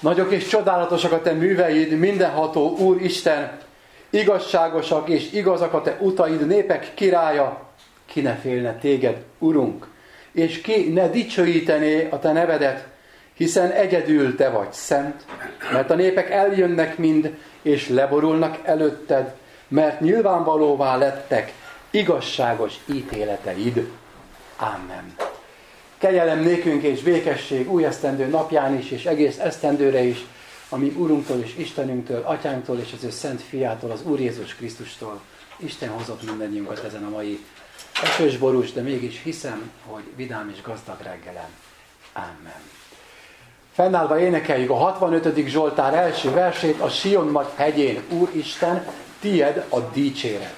Nagyok és csodálatosak a te műveid, mindenható Úr Isten, igazságosak és igazak a te utaid, népek királya, ki ne félne téged, Urunk, és ki ne dicsőítené a te nevedet, hiszen egyedül te vagy szent, mert a népek eljönnek mind, és leborulnak előtted, mert nyilvánvalóvá lettek igazságos ítéleteid. Amen. Kegyelem nékünk és békesség új esztendő napján is, és egész esztendőre is, ami Urunktól és Istenünktől, Atyánktól és az ő Szent Fiától, az Úr Jézus Krisztustól. Isten hozott mindannyiunkat ezen a mai esős borús, de mégis hiszem, hogy vidám és gazdag reggelen. Amen. Fennállva énekeljük a 65. Zsoltár első versét, a Sion nagy hegyén. Úristen, tied a dicséret.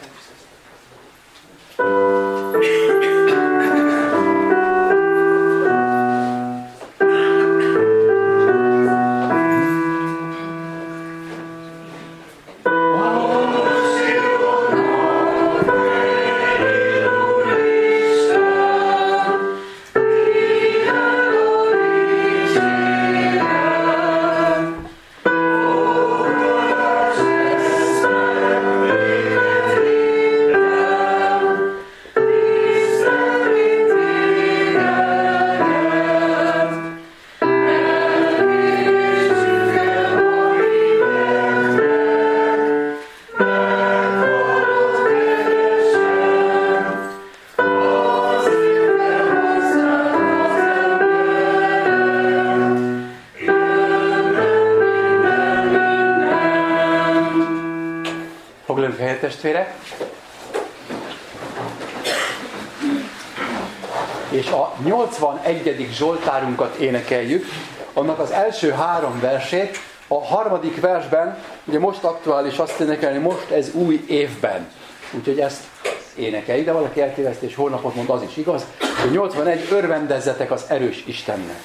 Testvérek, és a 81. Zsoltárunkat énekeljük, annak az első 3 versét. A 3. versben, ugye most aktuális azt énekelni, most ez új évben. Úgyhogy ezt énekeljük, de valaki eltéveszt és holnapot mond, az is igaz. A 81, örvendezzetek az erős Istennek.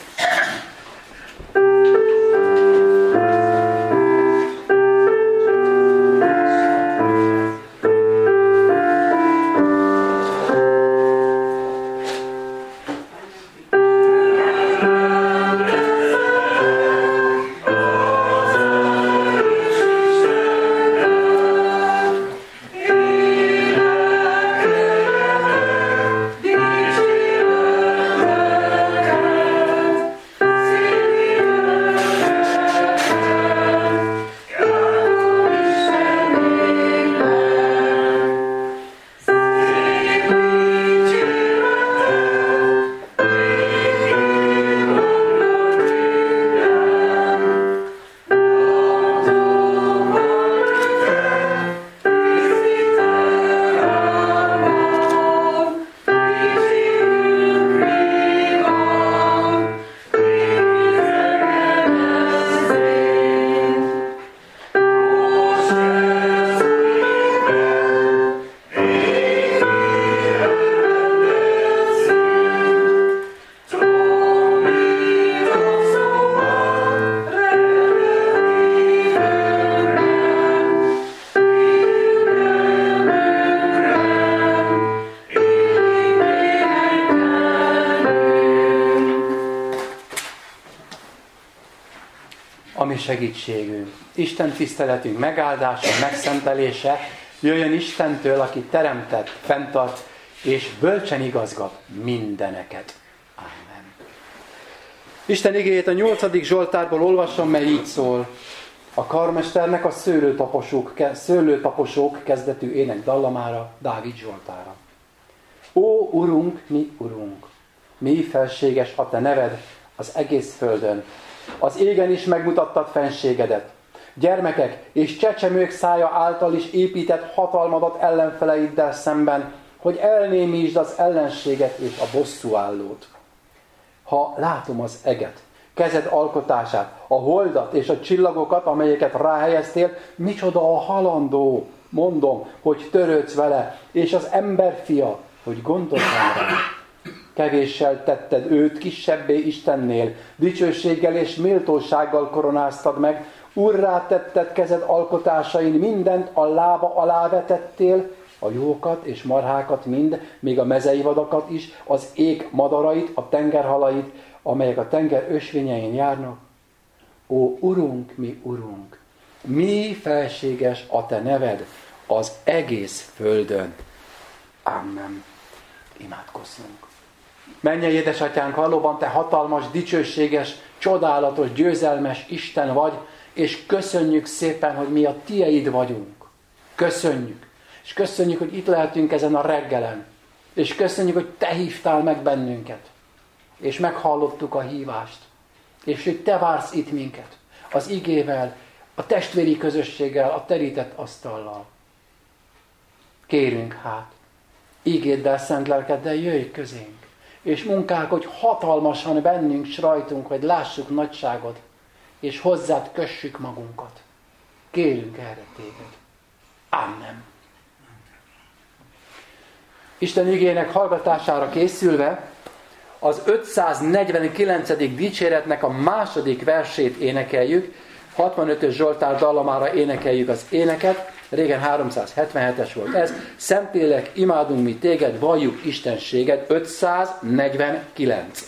Segítségünk, Isten tiszteletünk megáldása, megszentelése jöjjön Istentől, aki teremtett, fenntart és bölcsen igazgat mindeneket. Amen. Isten igéjét a 8. Zsoltárból olvasom, mely így szól. A karmesternek a szőlőtaposók kezdetű ének dallamára, Dávid Zsoltára. Ó, Urunk, mi Urunk, mi felséges a te neved az egész földön. Az égen is megmutattad fenségedet. Gyermekek és csecsemők szája által is épített hatalmadat ellenfeleiddel szemben, hogy elnémítsd az ellenséget és a bosszúállót. Ha látom az eget, kezed alkotását, a holdat és a csillagokat, amelyeket ráhelyeztél, micsoda a halandó, mondom, hogy törődsz vele, és az emberfia, hogy gondolj rá. Kevéssel tetted őt kisebbé Istennél, dicsőséggel és méltósággal koronáztad meg, urrá tetted kezed alkotásain, mindent a lába alá vetettél, a jókat és marhákat mind, még a mezei vadakat is, az ég madarait, a tengerhalait, amelyek a tenger ösvényein járnak. Ó, Urunk, mi Urunk, mi felséges a Te neved az egész földön. Amen. Imádkozzunk. Mennyei édesatyánk, valóban Te hatalmas, dicsőséges, csodálatos, győzelmes Isten vagy, és köszönjük szépen, hogy mi a Tieid vagyunk. Köszönjük. És köszönjük, hogy itt lehetünk ezen a reggelen. És köszönjük, hogy Te hívtál meg bennünket. És meghallottuk a hívást. És hogy Te vársz itt minket. Az igével, a testvéri közösséggel, a terített asztallal. Kérünk hát, ígéddel, szent lelkeddel jöjj közénk. És munkálkodj hatalmasan bennünk, s rajtunk, hogy lássuk nagyságod, és hozzád kössük magunkat. Kérünk erre téged. Amen. Isten igének hallgatására készülve az 549. dicséretnek a második versét énekeljük, 65-ös Zsoltár dallamára énekeljük az éneket, régen 377-es volt ez, Szentlélek, imádunk mi téged, valljuk istenséged, 549.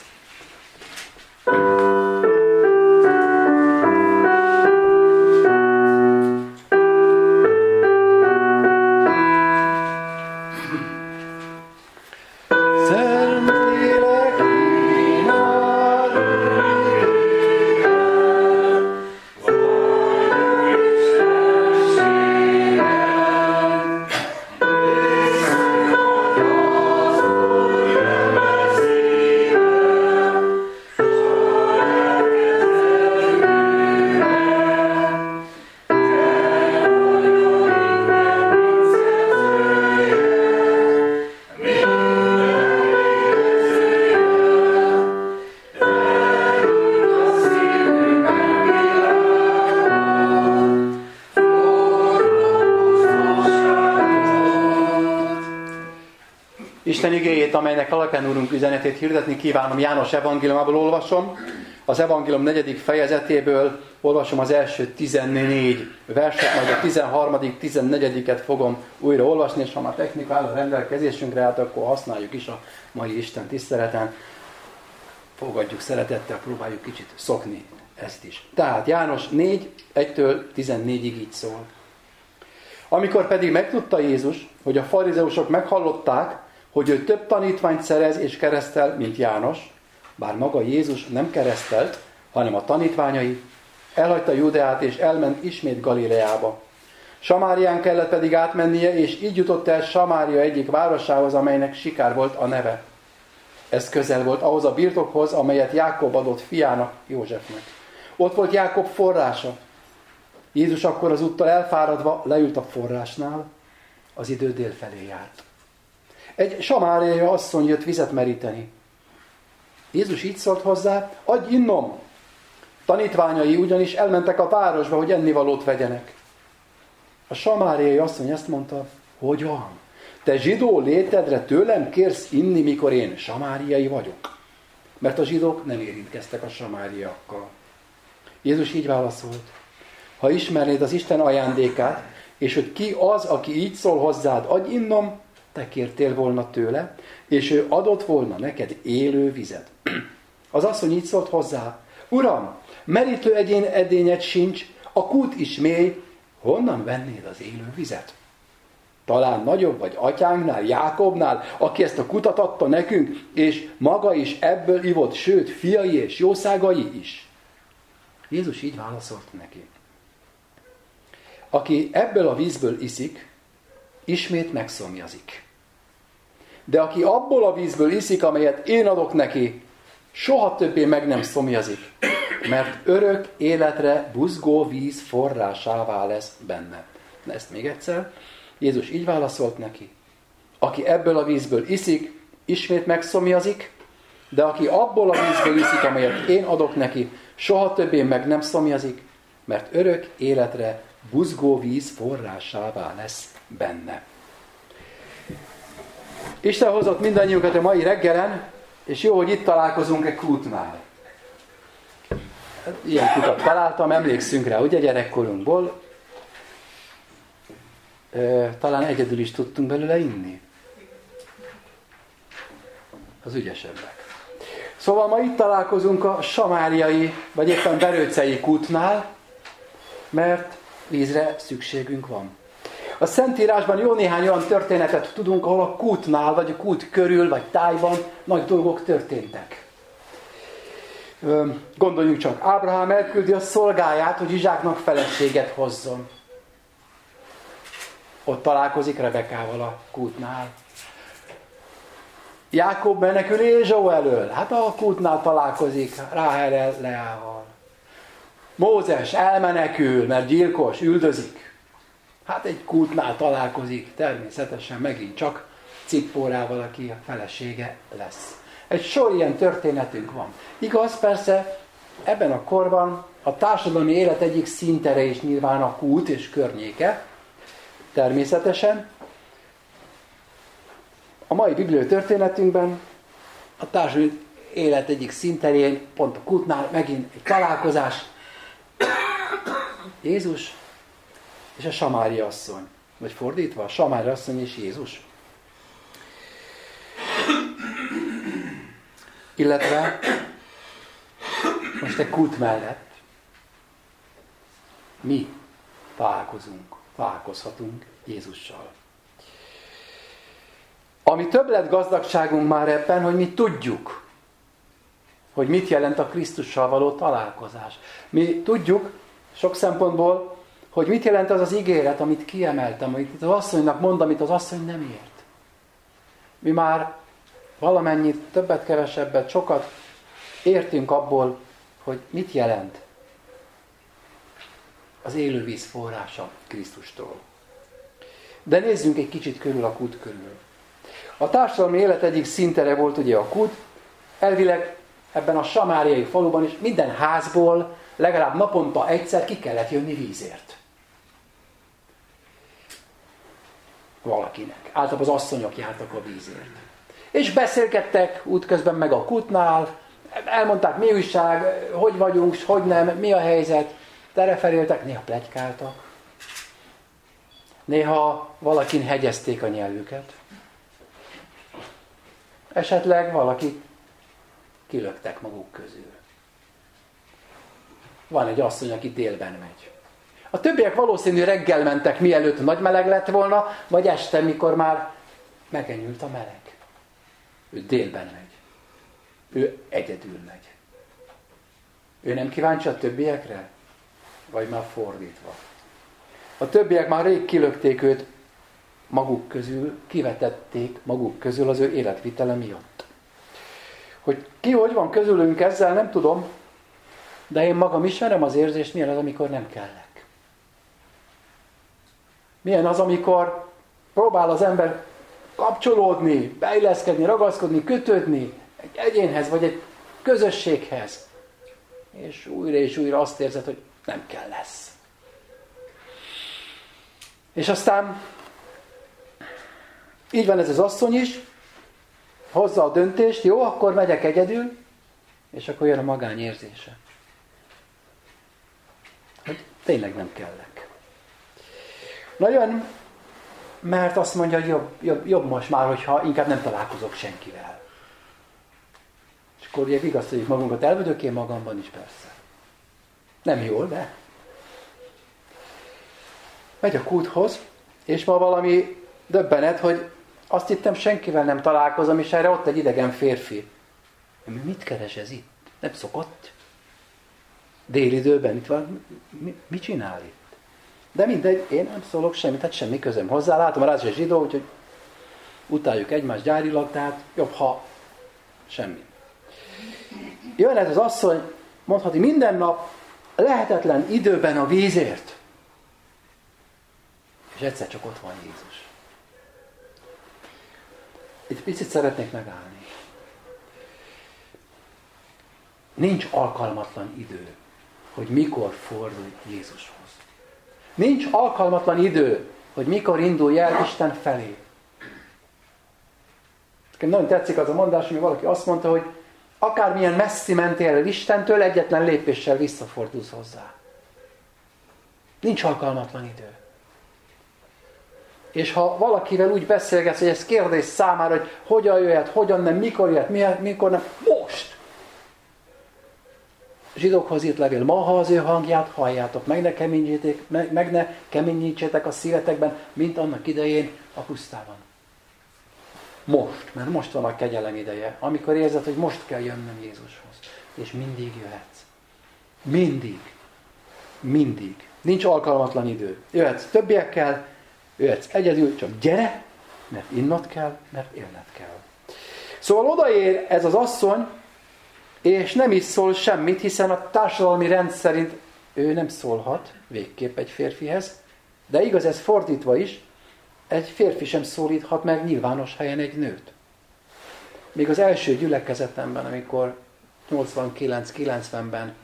Isten igéjét, amelynek alapján Úrunk üzenetét hirdetni kívánom, János evangéliumából olvasom. Az evangélium 4. fejezetéből olvasom az első 14 verset, majd a 13., 14-et fogom újra olvasni, és ha már technika áll a rendelkezésünkre, hát akkor használjuk is a mai Isten tiszteleten. Fogadjuk szeretettel, próbáljuk kicsit szokni ezt is. Tehát János 4, 1-től 14-ig így szól. Amikor pedig megtudta Jézus, hogy a farizeusok meghallották, hogy ő több tanítványt szerez és keresztel, mint János, bár maga Jézus nem keresztelt, hanem a tanítványai, elhagyta Judeát és elment ismét Galileába. Samárián kellett pedig átmennie, és így jutott el Samária egyik városához, amelynek Sikár volt a neve. Ez közel volt ahhoz a birtokhoz, amelyet Jákob adott fiának, Józsefnek. Ott volt Jákob forrása. Jézus akkor az úttal elfáradva leült a forrásnál, az idő délfelé járt. Egy samáriai asszony jött vizet meríteni. Jézus így szólt hozzá, adj innom! Tanítványai ugyanis elmentek a városba, hogy ennivalót vegyenek. A samáriai asszony ezt mondta, hogy van? Te zsidó létedre tőlem kérsz inni, mikor én samáriai vagyok? Mert a zsidók nem érintkeztek a samáriakkal. Jézus így válaszolt, ha ismernéd az Isten ajándékát, és hogy ki az, aki így szól hozzád, adj innom, te kértél volna tőle, és ő adott volna neked élő vizet. Az asszony így szólt hozzá, Uram, merítő edényed sincs, a kút is mély, honnan vennéd az élő vizet? Talán nagyobb vagy atyánknál, Jákobnál, aki ezt a kutat adta nekünk, és maga is ebből ivott, sőt, fiai és jószágai is. Jézus így válaszolt neki. Aki ebből a vízből iszik, ismét megszomjazik. De aki abból a vízből iszik, amelyet én adok neki, soha többé meg nem szomjazik, mert örök életre buzgó víz forrásává lesz benne. Na ezt még egyszer. Jézus így válaszolt neki. Aki ebből a vízből iszik, ismét megszomjazik, de aki abból a vízből iszik, amelyet én adok neki, soha többé meg nem szomjazik, mert örök életre buzgó víz forrásává lesz benne. Isten hozott mindannyiunkat a mai reggelen, és jó, hogy itt találkozunk egy kútnál. Ilyen kutat találtam, emlékszünk rá, ugye gyerekkorunkból. Talán egyedül is tudtunk belőle inni. Az ügyesebbek. Szóval ma itt találkozunk a samáriai, vagy éppen verőcei kútnál, mert vízre szükségünk van. A Szentírásban jó néhány olyan történetet tudunk, ahol a kútnál, vagy a kút körül, vagy tájban nagy dolgok történtek. Gondoljunk csak, Ábrahám elküldi a szolgáját, hogy Izsáknak feleséget hozzon. Ott találkozik Rebekával a kútnál. Jákob menekül Ézsau elől. Hát a kútnál találkozik Ráhel Leával. Mózes elmenekül, mert gyilkos, üldözik. Hát egy kútnál találkozik, természetesen megint csak Cippórával, aki a felesége lesz. Egy sor ilyen történetünk van. Igaz, persze, ebben a korban a társadalmi élet egyik szintere is nyilván a kút és környéke, természetesen. A mai bibliai történetünkben a társadalmi élet egyik szinterén, pont a kútnál megint egy találkozás. Jézus és a samári asszony. Vagy fordítva, a samári asszony és Jézus. Illetve most egy kút mellett mi találkozhatunk Jézussal. Ami többlet gazdagságunk már ebben, hogy mi tudjuk, hogy mit jelent a Krisztussal való találkozás. Mi tudjuk sok szempontból, hogy mit jelent az az ígéret, amit kiemeltem, amit az asszonynak mond, amit az asszony nem ért. Mi már valamennyit, többet, kevesebbet, sokat értünk abból, hogy mit jelent az élő víz forrása Krisztustól. De nézzünk egy kicsit körül a kút körül. A társadalmi élet egyik szintere volt ugye a kút, elvileg ebben a samáriai faluban is minden házból legalább naponta egyszer ki kellett jönni vízért. Valakinek. Általában az asszonyok jártak a vízért. És beszélgettek útközben meg a kútnál, elmondták mi újság, hogy vagyunk, hogy nem, mi a helyzet, tereferéltek, néha pletykáltak. Néha valakin hegyezték a nyelvüket. Esetleg valaki kilöktek maguk közül. Van egy asszony, aki délben megy. A többiek valószínű reggel mentek, mielőtt nagy meleg lett volna, vagy este, mikor már megenyült a meleg. Ő délben megy. Ő egyedül megy. Ő nem kíváncsi a többiekre? Vagy már fordítva? A többiek már rég kilökték őt maguk közül, kivetették maguk közül az ő életvitele miatt. Hogy ki hogy van közülünk ezzel, nem tudom, de én magam ismerem az érzést, milyen az, amikor nem kellek. Milyen az, amikor próbál az ember kapcsolódni, beilleszkedni, ragaszkodni, kötődni egy egyénhez, vagy egy közösséghez. És újra azt érzed, hogy nem kell lesz. És aztán így van ez az asszony is, hozza a döntést, jó, akkor megyek egyedül, és akkor jön a magányérzése. Hogy tényleg nem kellek. Nagyon, mert azt mondja, hogy jobb most már, hogyha inkább nem találkozok senkivel. És akkor ugye vigasztaljuk magunkat, elvödök én magamban is persze. Nem jól, de megy a kúthoz, és ma valami döbbenet, hogy azt hittem, senkivel nem találkozom, és erre ott egy idegen férfi. Mit keres ez itt? Nem szokott? Délidőben itt van. Mit csinál itt? De mindegy, én nem szólok semmit, hát semmi közöm hozzá. Látom, a ráadásul zsidó, úgyhogy utáljuk egymást gyárilag, tehát jobb, ha semmi. Jön ez az asszony, mondhatni minden nap lehetetlen időben a vízért. És egyszer csak ott van Jézus. Egy picit szeretnék megállni. Nincs alkalmatlan idő, hogy mikor fordulj Jézushoz. Nincs alkalmatlan idő, hogy mikor indulj el Isten felé. Nagyon tetszik az a mondás, hogy valaki azt mondta, hogy akármilyen messzi mentél el Istentől, egyetlen lépéssel visszafordulsz hozzá. Nincs alkalmatlan idő. És ha valakivel úgy beszélgetsz, hogy ez kérdés számára, hogy hogyan jöhet, hogyan nem, mikor jöhet, mikor nem, most! zsidókhoz írt levél. Ma, ha az ő hangját halljátok, meg ne keményítsétek a szívetekben, mint annak idején a pusztában. Most, mert most van a kegyelem ideje, amikor érzed, hogy most kell jönnöm Jézushoz. És mindig jöhetsz. Mindig. Mindig. Nincs alkalmatlan idő. Jöhetsz többiekkel, jöhetsz egyedül, csak gyere, mert innod kell, mert élned kell. Szóval odaér ez az asszony, és nem is szól semmit, hiszen a társadalmi rend szerint ő nem szólhat végképp egy férfihez, de igaz ez fordítva is, egy férfi sem szólíthat meg nyilvános helyen egy nőt. Még az első gyülekezetemben, amikor 89-90-ben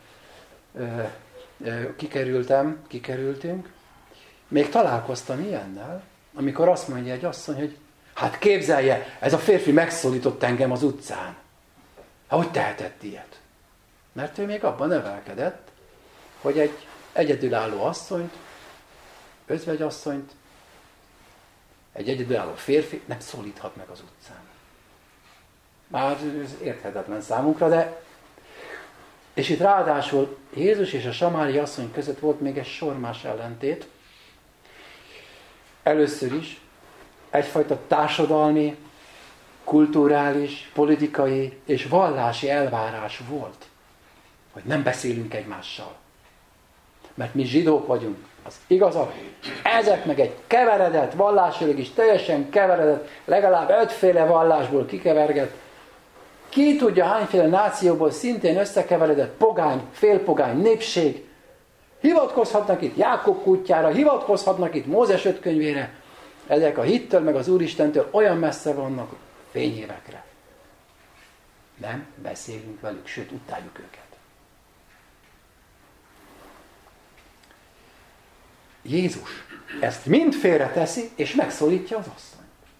kikerültünk, még találkoztam ilyennel, amikor azt mondja egy asszony, hogy hát képzelje, ez a férfi megszólított engem az utcán. Hát hogy tehetett ilyet? Mert ő még abban nevelkedett, hogy egy egyedülálló asszonyt, özvegyasszonyt, egy egyedülálló férfi nem szólíthat meg az utcán. Már ez érthetetlen számunkra, de... És itt ráadásul Jézus és a samári asszony között volt még egy sor más ellentét. Először is egyfajta társadalmi, kulturális, politikai és vallási elvárás volt, hogy nem beszélünk egymással. Mert mi zsidók vagyunk, az igazak. Ezek meg egy keveredett, vallásilag is teljesen keveredett, legalább 5 vallásból kikevergett, ki tudja hányféle nációból szintén összekeveredett pogány, félpogány népség. Hivatkozhatnak itt Jákob kutyára, hivatkozhatnak itt Mózes 5 könyvére. Ezek a hittől meg az Úristentől olyan messze vannak fényévekre. Nem beszélünk velük, sőt, utáljuk őket. Jézus ezt mind félreteszi, és megszólítja az asszonyt.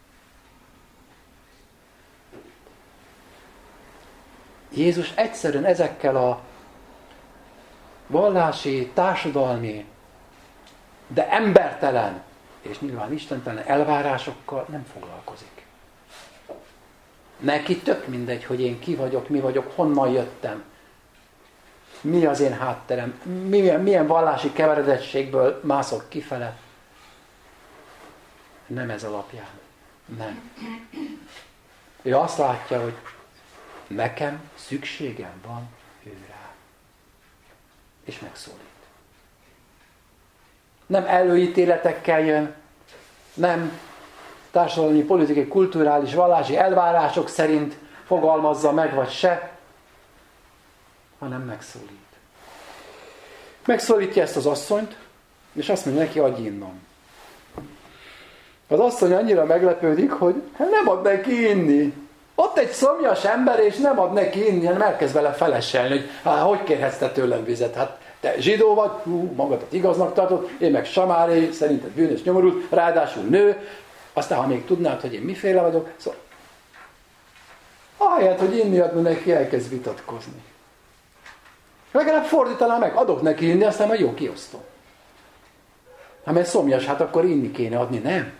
Jézus egyszerűen ezekkel a vallási, társadalmi, de embertelen és nyilván istentelen elvárásokkal nem foglalkozik. Neki tök mindegy, hogy én ki vagyok, mi vagyok, honnan jöttem, mi az én hátterem, milyen vallási keveredettségből mászok kifele. Nem ez alapján. Nem. Ő azt látja, hogy nekem szükségem van ő rá. És megszólít. Nem előítéletekkel jön, nem társadalmi, politikai, kulturális, vallási elvárások szerint fogalmazza meg, vagy se, hanem megszólít. Megszólítja ezt az asszonyt, és azt mondja neki, adj innom. Az asszony annyira meglepődik, hogy nem ad neki inni. Ott egy szomjas ember, és nem ad neki inni, hanem elkezd vele feleselni, hogy hogy kérhetsz te tőlem vizet? Hát te zsidó vagy, magadat igaznak tartod, én meg samári, szerinted bűnös nyomorult, ráadásul nő, aztán ha még tudnád, hogy én miféle vagyok, szóval ahelyett, hogy inni adna neki, elkezd vitatkozni. Legalább fordítaná meg, adok neki inni, aztán majd jó kiosztom. Ha mert szomjas, hát akkor inni kéne adni, nem?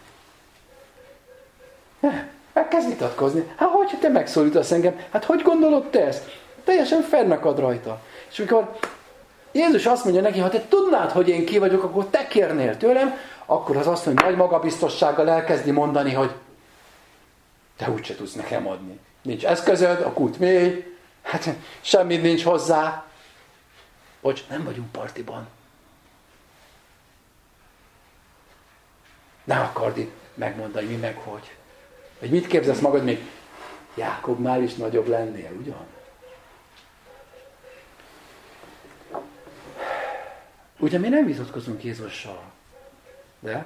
Nem. Megkezd vitatkozni. Hát hogy te megszólítasz engem? Hát hogy gondolod te ezt? Teljesen fennakad rajta. És amikor Jézus azt mondja neki, ha te tudnád, hogy én ki vagyok, akkor te kérnél tőlem, akkor az azt mondja, nagy magabiztossággal elkezdi mondani, hogy te úgyse tudsz nekem adni. Nincs eszközöd, a kút mély, hát semmit nincs hozzá. Bocs, nem vagyunk partiban. Ne akard itt megmondani, mi meg hogy. Vagy mit képzelsz magad, még Jákobnál is nagyobb lennél, ugyan? Ugye mi nem vitatkozunk Jézussal, de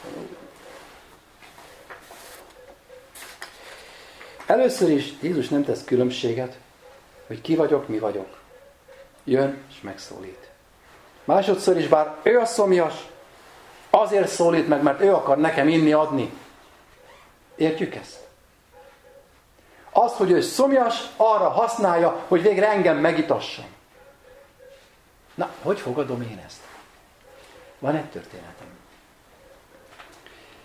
először is Jézus nem tesz különbséget, hogy ki vagyok, mi vagyok. Jön és megszólít. Másodszor is, bár ő a szomjas, azért szólít meg, mert ő akar nekem inni adni. Értjük ezt? Azt, hogy ő szomjas, arra használja, hogy végre engem megitasson. Na, hogy fogadom én ezt? Van egy történetem.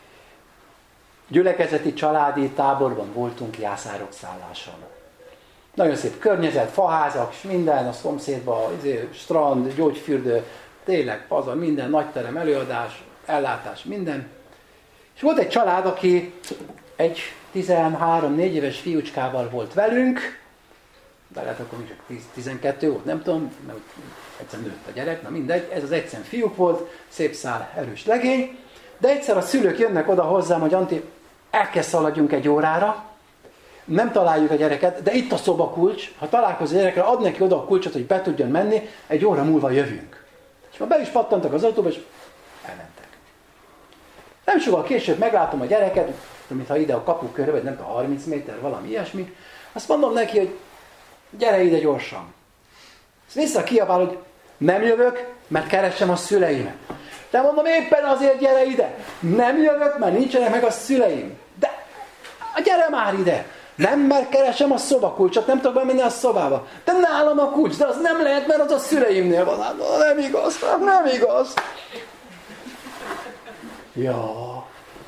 Gyülekezeti családi táborban voltunk Jászárok szálláson. Nagyon szép környezet, faházak, és minden, a szomszédban, strand, gyógyfürdő, tényleg pazar, minden, nagyterem, előadás, ellátás, minden. És volt egy család, aki egy 13-4 éves fiúcskával volt velünk, de lehet akkor csak 12 volt, nem tudom, mert egyszer nőtt a gyerek, na mindegy, ez az egyszerűen fiúk volt, szép szál, erős legény, de egyszer a szülők jönnek oda hozzám, hogy Antti, el kell szaladjunk egy órára, nem találjuk a gyereket, de itt a szobakulcs, ha találkozik a gyerekre, ad neki oda a kulcsot, hogy be tudjon menni, egy óra múlva jövünk. És már be is pattantak az autóba, és elmentek. Nem sokkal később meglátom a gyereket, mintha ide a kapu körül, vagy nem tudom, 30 méter, valami ilyesmi, azt mondom neki, hogy gyere ide gyorsan. Ezt vissza kiabál, hogy nem jövök, mert keresem a szüleimet. De mondom, éppen azért gyere ide. Nem jövök, mert nincsenek meg a szüleim. De gyere már ide. Nem, mert keresem a szobakulcsot, nem tudok bemenni a szobába. De nálam a kulcs, de az nem lehet, mert az a szüleimnél van. Nem igaz, nem igaz. Ja.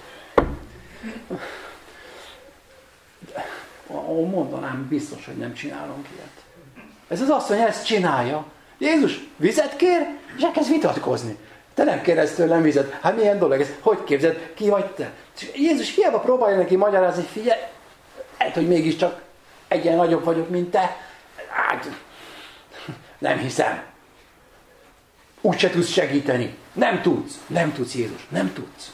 Mondanám, biztos, hogy nem csinálunk ilyet. Ez az asszony ezt csinálja. Jézus vizet kér, és elkezd vitatkozni. Te nem kéresz tőlem vizet. Hát milyen dolog ez? Hogy képzeld? Ki vagy te? És Jézus hiába próbálja neki magyarázni, figyelj, hát, hogy mégiscsak egyen nagyobb vagyok, mint te. Hát, nem hiszem. Úgy se tudsz segíteni. Nem tudsz, Jézus, nem tudsz.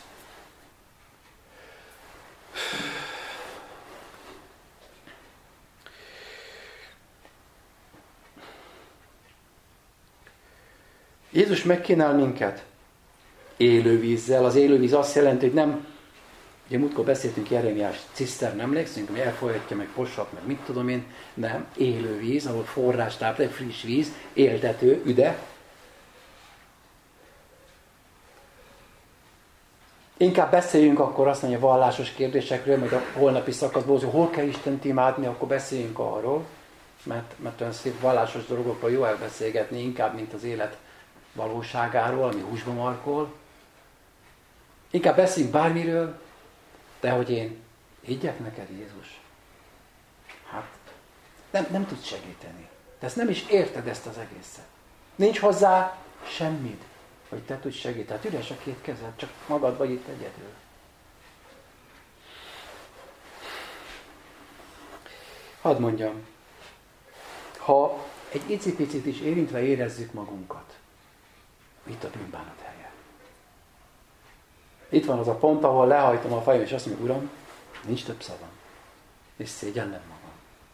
Jézus megkínál minket élővízzel. Az élővíz azt jelenti, hogy nem, ugye múltkor beszéltünk Jeremiás cisztern, emlékszünk, hogy elfolyatja, meg posat, meg mit tudom én, nem, élővíz, ahol forrástáplálék, friss víz, éltető, üde. Inkább beszéljünk akkor azt mondja, vallásos kérdésekről, majd a holnapi szakaszból, hogy hol kell Istent imádni, akkor beszéljünk arról, mert olyan szép vallásos dolgokról jó elbeszélgetni, inkább, mint az élet valóságáról, ami húsba markol. Inkább beszéljünk bármiről, de hogy én higgyek neked, Jézus, hát nem tudsz segíteni. De ezt nem is érted, ezt az egészet. Nincs hozzá semmit, hogy te tudsz segíteni. Hát üres a két kezed, csak magad vagy itt egyedül. Hadd mondjam, ha egy icipicit is érintve érezzük magunkat, itt a bűnbánat helye. Itt van az a pont, ahol lehajtom a fejem, és azt mondom, Uram, nincs több szavam, és szégyellem magam.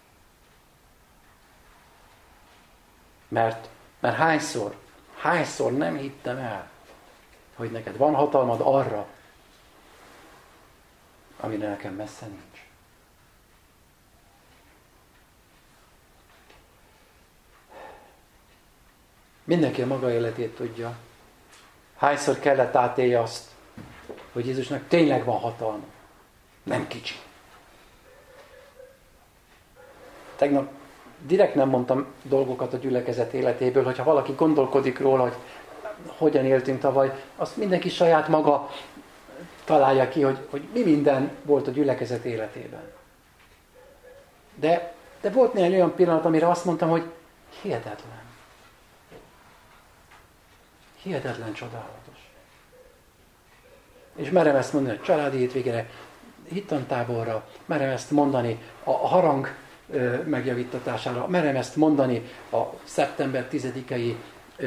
Mert hányszor nem hittem el, hogy neked van hatalmad arra, amire nekem messze nincs. Mindenki a maga életét tudja. Hányszor kellett átélje azt, hogy Jézusnak tényleg van hatalma. Nem kicsi. Tegnap direkt nem mondtam dolgokat a gyülekezet életéből, hogyha valaki gondolkodik róla, hogy hogyan éltünk tavaly, azt mindenki saját maga találja ki, hogy mi minden volt a gyülekezet életében. De volt néhány olyan pillanat, amire azt mondtam, hogy hihetetlen. Hihetetlen csodálatos. És merem ezt mondani a családi hétvégére, hittantáborra, merem ezt mondani a harang megjavítatására, merem ezt mondani a szeptember 10-i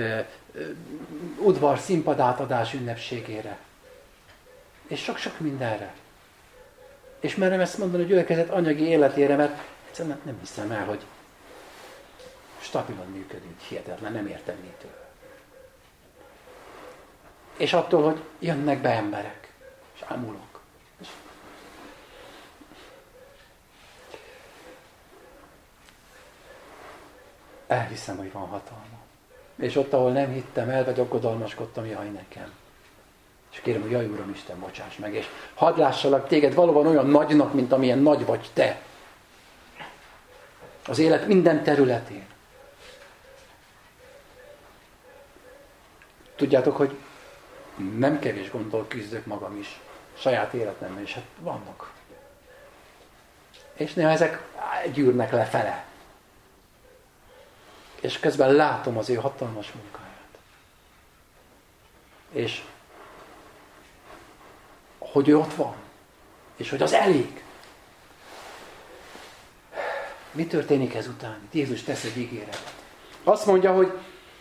udvar színpadátadás ünnepségére. És sok-sok mindenre. És merem ezt mondani a gyülekezet anyagi életére, mert egyszerűen nem hiszem el, hogy stabilan működik, hihetetlen, nem értem mitől. És attól, hogy jönnek be emberek, és ámulok. Elhiszem, hogy van hatalma. És ott, ahol nem hittem el, vagy aggodalmaskodtam, jaj nekem. És kérem, hogy jaj, Uram Isten, bocsáss meg, és hadd lássalak téged valóban olyan nagynak, mint amilyen nagy vagy te. Az élet minden területén. Tudjátok, hogy nem kevés gondol küzdök magam is, saját életemben is, hát vannak. És néha ezek gyűrnek lefele. és közben látom az ő hatalmas munkáját. És hogy ő ott van, és hogy az elég. Mi történik ezután? Jézus tesz egy ígéretet. Azt mondja, hogy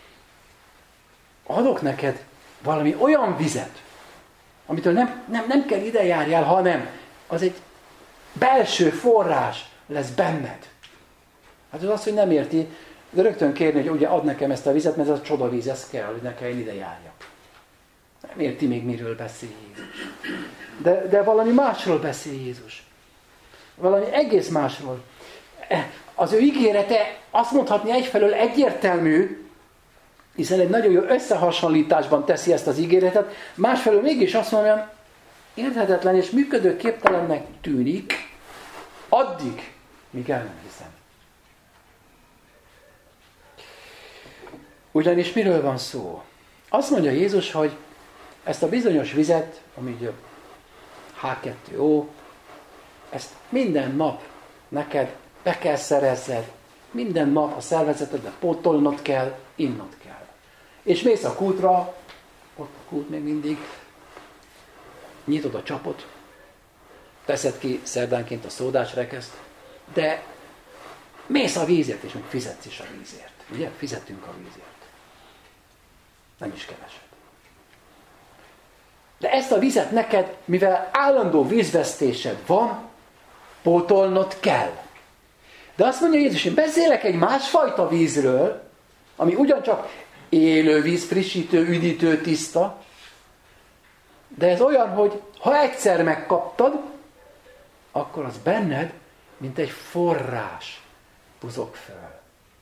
adok neked valami olyan vizet, amitől nem kell ide járjál, hanem az egy belső forrás lesz benned. Hát az azt, hogy nem érti, de rögtön kérni, hogy ugye ad nekem ezt a vizet, mert ez a csodavíz, ez kell, hogy ne kelljen ide járjak. Nem érti még, miről beszél Jézus. De valami másról beszél Jézus. Valami egész másról. Az ő ígérete azt mondhatni egyfelől egyértelmű, hiszen egy nagyon jó összehasonlításban teszi ezt az ígéretet, másfelől mégis azt mondja, érthetetlen és működőképtelennek tűnik, addig, míg el nem hiszem. Ugyanis miről van szó? Azt mondja Jézus, hogy ezt a bizonyos vizet, ami ugye H2O, ezt minden nap neked be kell szerezzed, minden nap a szervezetedbe pótolnod kell, innod kell. És mész a kútra, ott a kút még mindig, nyitod a csapot, teszed ki szerdánként a szódás rekeszt, de mész a vízért, és még fizetsz is a vízért. Ugye? Fizetünk a vízért. Nem is keveset. De ezt a vizet neked, mivel állandó vízvesztésed van, pótolnod kell. De azt mondja Jézus, én beszélek egy másfajta vízről, ami ugyancsak élő víz, frissítő, üdítő, tiszta, de ez olyan, hogy ha egyszer megkaptad, akkor az benned, mint egy forrás buzog föl.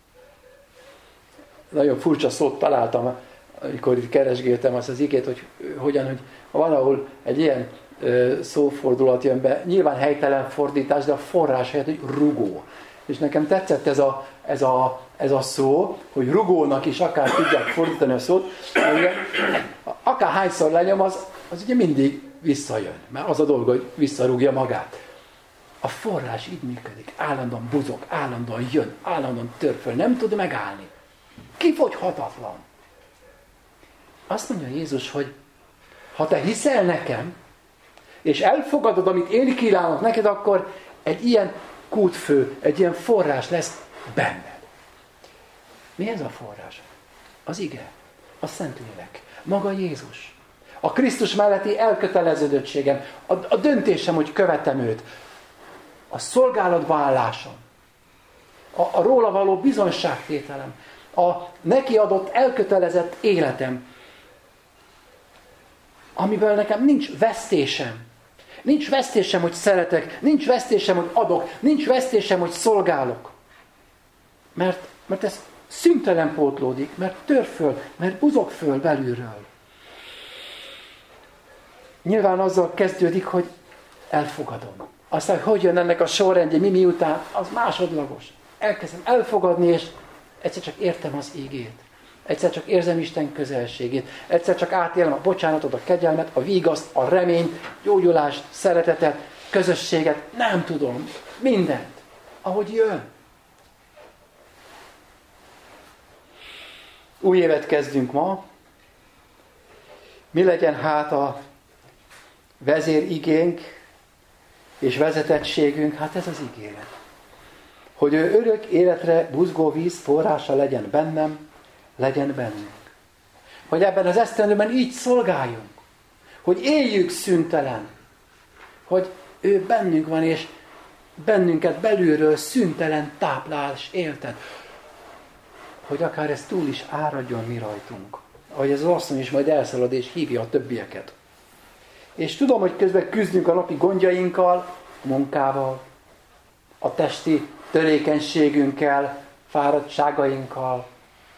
Nagyon furcsa szót találtam, amikor itt keresgéltem azt az igét, hogy van, ahol egy ilyen szófordulat jön be, nyilván helytelen fordítás, de a forrás helyett, hogy rugó. És nekem tetszett ez a szó, hogy rugónak is akár tudják fordítani a szót, ugye, akár hányszor lenyom, az ugye mindig visszajön, mert az a dolga, hogy visszarúgja magát. A forrás így működik, állandóan buzog, állandóan jön, állandóan tör föl, nem tud megállni. Kifogyhatatlan. Azt mondja Jézus, hogy ha te hiszel nekem, és elfogadod, amit én kívánok neked, akkor egy ilyen kútfő, egy ilyen forrás lesz benned. Mi ez a forrás? Az ige, a Szentlélek, maga Jézus. A Krisztus melletti elköteleződöttségem, a döntésem, hogy követem őt, a szolgálatba állásom, a róla való bizonyságtételem, a neki adott elkötelezett életem, amiből nekem nincs vesztésem. Nincs vesztésem, hogy szeretek, nincs vesztésem, hogy adok, nincs vesztésem, hogy szolgálok. Mert ez szüntelen pótlódik, mert tör föl, mert buzog föl belülről. Nyilván azzal kezdődik, hogy elfogadom. Aztán, hogy jön ennek a sorrendje, mi után, az másodlagos. Elkezdem elfogadni, és egyszer csak értem az ígét. Egyszer csak érzem Isten közelségét. Egyszer csak átélem a bocsánatot, a kegyelmet, a vigaszt, a reményt, gyógyulást, szeretetet, közösséget. Nem tudom. Mindent. Ahogy jön. Új évet kezdünk ma. Mi legyen hát a vezérigénk és vezetettségünk? Hát ez az ígéret. Hogy ő örök életre buzgó víz forrása legyen bennem, legyen bennünk. Hogy ebben az esztendőben így szolgáljunk. Hogy éljük szüntelen. Hogy ő bennünk van, és bennünket belülről szüntelen táplál és éltet. Hogy akár ez túl is áradjon mi rajtunk. Ahogy ez az asszony is majd elszalad és hívja a többieket. És tudom, hogy közben küzdünk a napi gondjainkkal, a munkával, a testi törékenységünkkel, fáradtságainkkal,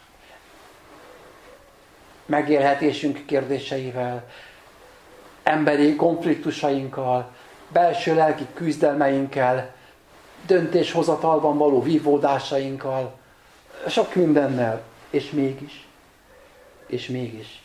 megélhetésünk kérdéseivel, emberi konfliktusainkkal, belső lelki küzdelmeinkkel, döntéshozatalban való vívódásainkkal, sok mindennel, és mégis.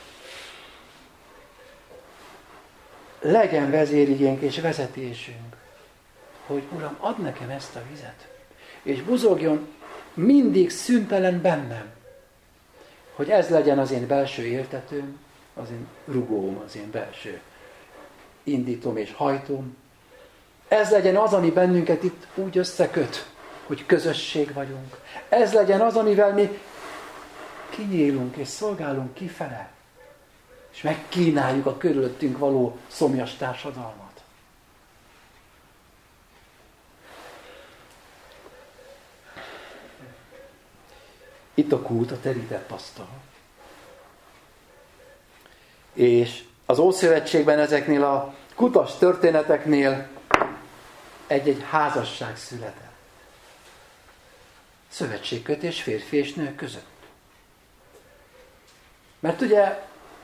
Legyen vezérigénk és vezetésünk, hogy Uram, add nekem ezt a vizet, és buzogjon mindig szüntelen bennem, hogy ez legyen az én belső éltetőm, az én rugóm, az én belső indítom és hajtom. Ez legyen az, ami bennünket itt úgy összeköt, hogy közösség vagyunk. Ez legyen az, amivel mi kinyílunk és szolgálunk kifele, és megkínáljuk a körülöttünk való szomjas társadalmat. Itt a kút, a terített asztal. És az Ószövetségben ezeknél a kutas történeteknél egy-egy házasság született. Szövetségkötés férfi és nő között. Mert ugye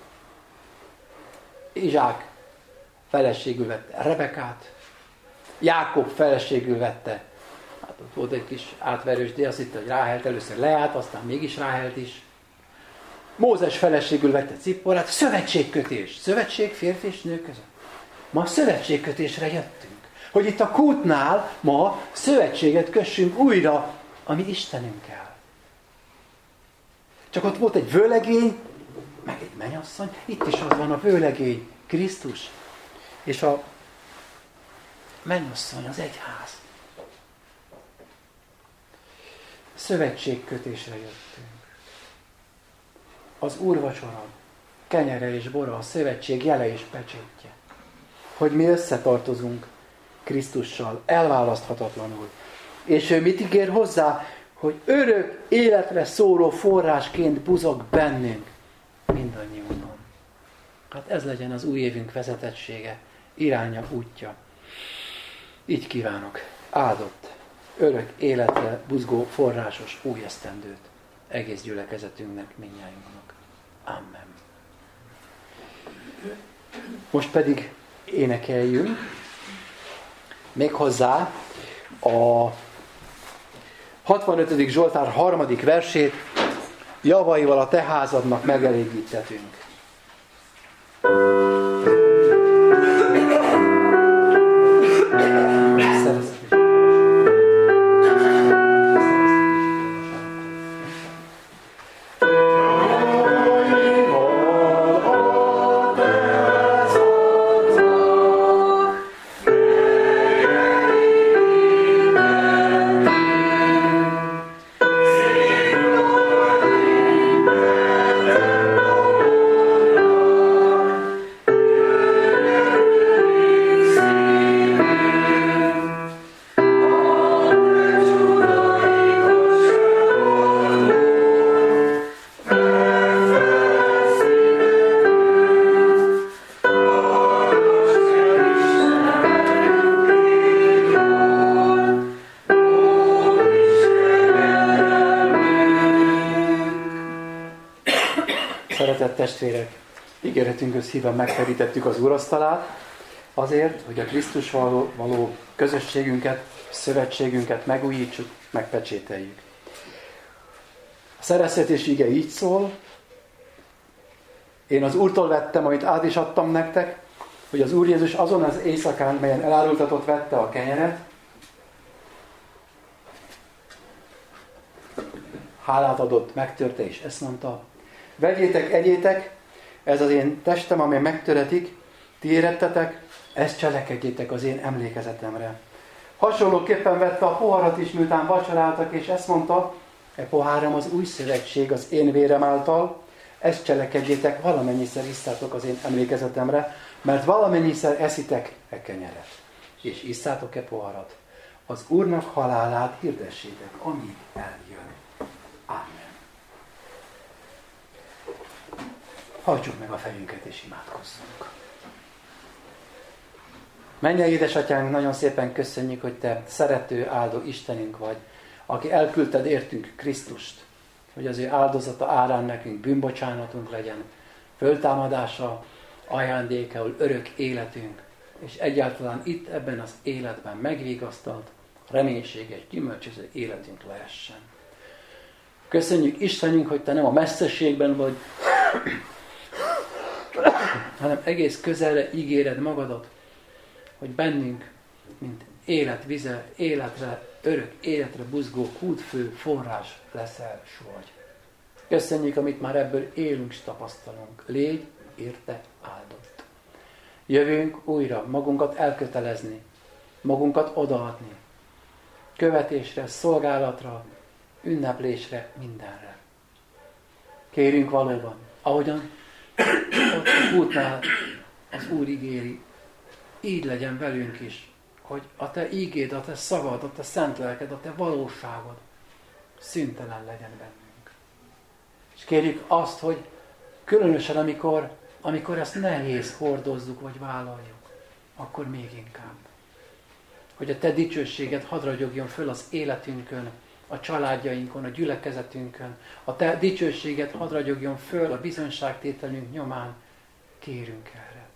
Izsák feleségül vette Rebekát, Jákob feleségül vette, hát ott volt egy kis átverős, de azt hitte, hogy Ráhelt először Leát, aztán mégis Ráhelt is. Mózes feleségül vette Cipporát, szövetségkötés, szövetség férfi és nő között. Ma szövetségkötésre jöttünk, hogy itt a kútnál ma szövetséget kössünk újra a mi Istenünkkel. Csak ott volt egy vőlegény, meg egy mennyasszony, itt is az van a vőlegény, Krisztus, és a mennyasszony, az egyház. Szövetségkötésre jöttünk. Az úrvacsora, kenyere és bora, a szövetség jele és pecsétje. Hogy mi összetartozunk Krisztussal, elválaszthatatlanul. És ő mit ígér hozzá? Hogy örök életre szóló forrásként buzog bennünk mindannyiunkon. Hát ez legyen az új évünk vezetettsége, iránya, útja. Így kívánok, áldott, örök életre buzgó forrásos új esztendőt egész gyülekezetünknek, mindnyájunknak. Amen. Most pedig énekeljünk méghozzá a 65. Zsoltár 3. versét, javaival a te házadnak megelégítetünk. Szeretett testvérek, ígéretünkhöz híven megterítettük az úrasztalát, azért, hogy a Krisztusval való közösségünket, szövetségünket megújítsuk, megpecsételjük. A szereztetés ige így szól, én az Úrtól vettem, amit át is adtam nektek, hogy az Úr Jézus azon az éjszakán, melyen elárultatott, vette a kenyeret, hálát adott, megtörte és ezt mondta, vegyétek, egyétek, ez az én testem, amely megtöretik, ti érettetek, ezt cselekedjétek az én emlékezetemre. Hasonlóképpen vette a poharat is, miután vacsoráltak, és ezt mondta, e poháram az új szövetség az én vérem által, ezt cselekedjétek, valamennyiszer isszátok az én emlékezetemre, mert valamennyiszer eszitek e kenyeret, és isszátok e poharat. Az Úrnak halálát hirdessétek, amíg eljön. Amen. Hajtsuk meg a fejünket és imádkozzunk. Mennyei édesatyánk, nagyon szépen köszönjük, hogy te szerető, áldó Istenünk vagy, aki elküldted értünk Krisztust, hogy az ő áldozata árán nekünk bűnbocsánatunk legyen, föltámadása, ajándékául örök életünk, és egyáltalán itt ebben az életben megvigasztalt, reménységes, gyümölcsöző életünk lehessen. Köszönjük Istenünk, hogy te nem a messzeségben vagy, hanem egész közelre ígéred magadat, hogy bennünk, mint életvize, életre, örök életre buzgó kútfő forrás leszel, Sogy. Köszönjük, amit már ebből élünk és tapasztalunk. Légy érte áldott. Jövünk újra magunkat elkötelezni, magunkat odaadni. Követésre, szolgálatra, ünneplésre, mindenre. Kérünk valóban, ahogyan ott a útnál az Úr ígéri, így legyen velünk is, hogy a te ígéd, a te szavad, a te szent lelked, a te valóságod szüntelen legyen bennünk. És kérjük azt, hogy különösen amikor ezt nehéz hordozzuk vagy vállaljuk, akkor még inkább. Hogy a te dicsőséged hadd ragyogjon föl az életünkön, a családjainkon, a gyülekezetünkön. A te dicsőséged hadd ragyogjon föl a bizonyságtételünk nyomán. Kérünk erre.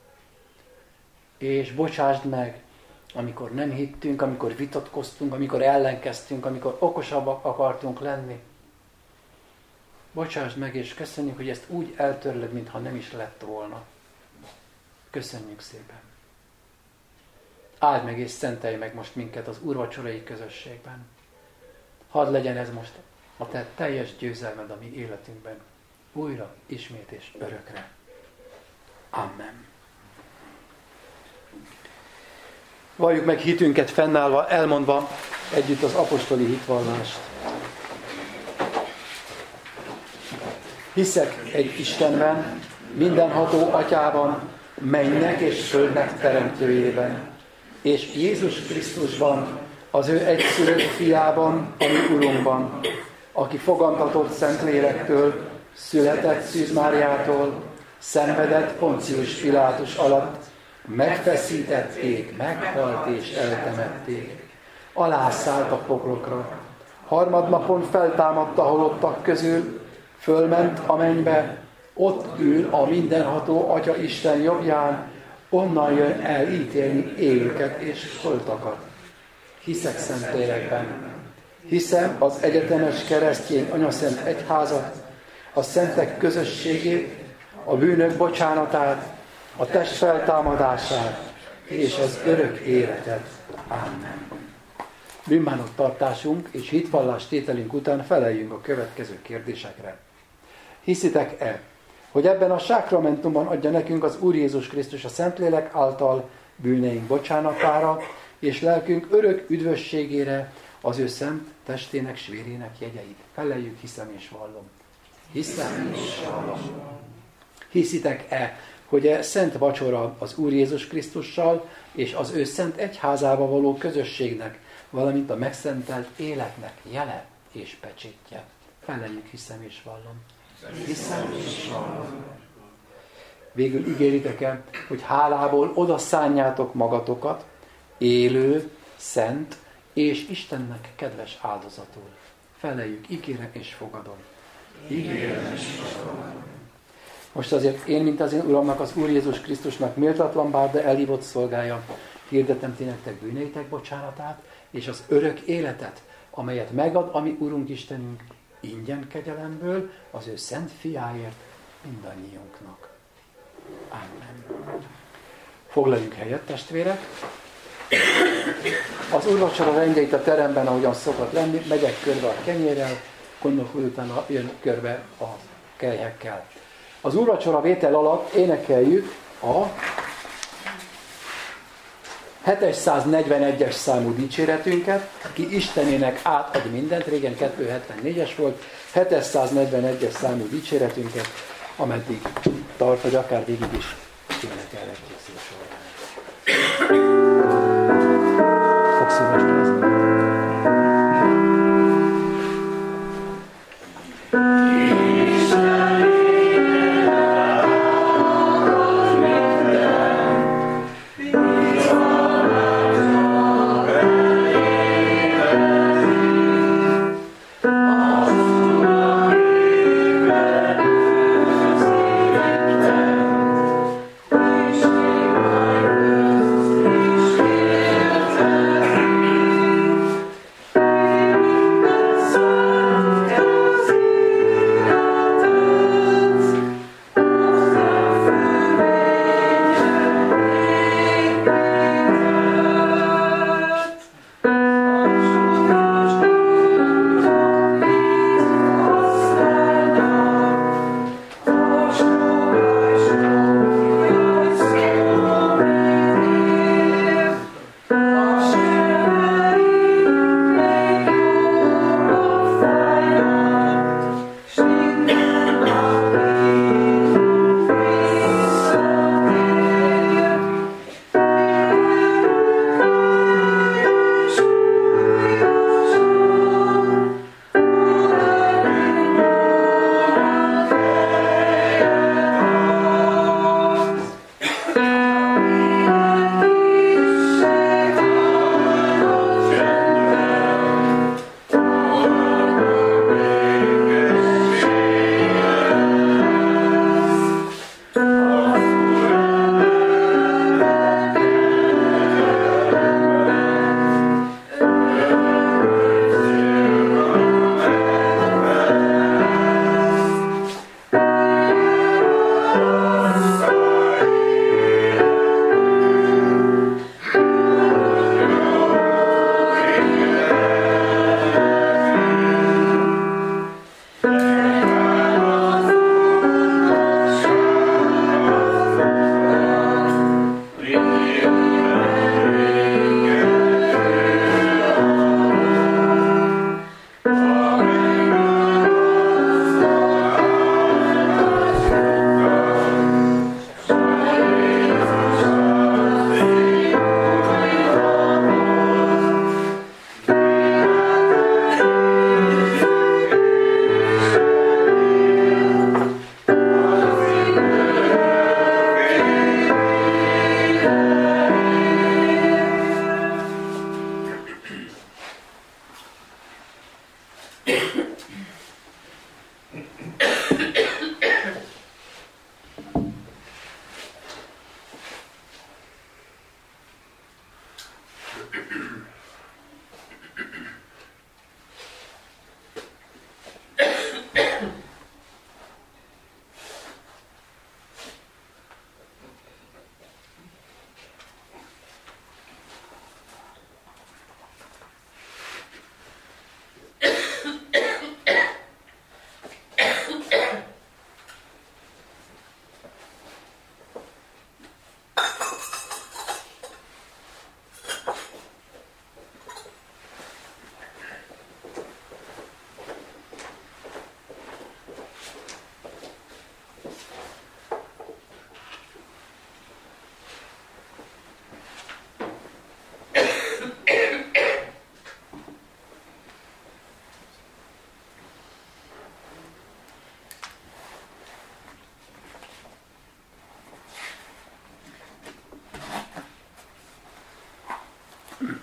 És bocsásd meg, amikor nem hittünk, amikor vitatkoztunk, amikor ellenkeztünk, amikor okosabbak akartunk lenni. Bocsásd meg, és köszönjük, hogy ezt úgy eltörlöd, mintha nem is lett volna. Köszönjük szépen. Áld meg és szentelj meg most minket az úrvacsorai közösségben. Hadd legyen ez most a te teljes győzelmed a mi életünkben. Újra, ismét és örökre. Amen. Valljuk meg hitünket fennállva, elmondva együtt az apostoli hitvallást. Hiszek egy Istenben, mindenható Atyában, mennynek és földnek teremtőjében, és Jézus Krisztusban, az ő egyszülött fiában, a mi Urunkban, aki fogantatott Szentlélektől, született Szűz Máriától, szenvedett Poncius Pilátus alatt, megfeszítették, meghalt és eltemették. Alászállt a poklokra. Harmadnapon feltámadt a halottak közül, fölment a mennybe, ott ül a mindenható Atya Isten jobbján, onnan jön el ítélni élőket és holtakat. Hiszek Szentlélekben. Hiszem az egyetemes keresztény anyaszent egyházat, a szentek közösségét, a bűnök bocsánatát, a test feltámadását és az örök életet. Amen. Bűnbánat tartásunk és hitvallás tételünk után feleljünk a következő kérdésekre. Hiszitek-e, hogy ebben a sákramentumban adja nekünk az Úr Jézus Krisztus a Szentlélek által bűneink bocsánatára és lelkünk örök üdvösségére az ő szent testének s vérének jegyeit? Feleljük, hiszem és vallom. Hiszem és vallom. Hiszitek-e, hogy a szent vacsora az Úr Jézus Krisztussal és az ő szent egyházába való közösségnek, valamint a megszentelt életnek jele és pecsétje? Feleljük, hiszem és vallom. Hiszem és vallom. Végül ígéritek-e, hogy hálából odaszánjátok magatokat élő, szent és Istennek kedves áldozatul? Feleljük, ígérem és fogadom. Ígérem és fogadom. Most azért én, mint az én Uramnak, az Úr Jézus Krisztusnak méltatlan bár, de elhívott szolgája, hirdetem ti nektek bűneitek bocsánatát, és az örök életet, amelyet megad a mi Urunk Istenünk ingyen kegyelemből, az ő szent fiáért mindannyiunknak. Amen. Foglaljunk helyet, testvérek. Az úrvacsora rendjeit a teremben, ahogyan szokott lenni, megyek körbe a kenyérrel, gondolok, hogy utána jön körbe a kelyhekkel. Az úrvacsora vétel alatt énekeljük a 741-es számú dicséretünket, ki Istenének átad mindent, régen 274-es volt, 741-es számú dicséretünket, ameddig tart, vagy akár végig is énekelhetjük szívsorban. Fogsz úrvacsorázni?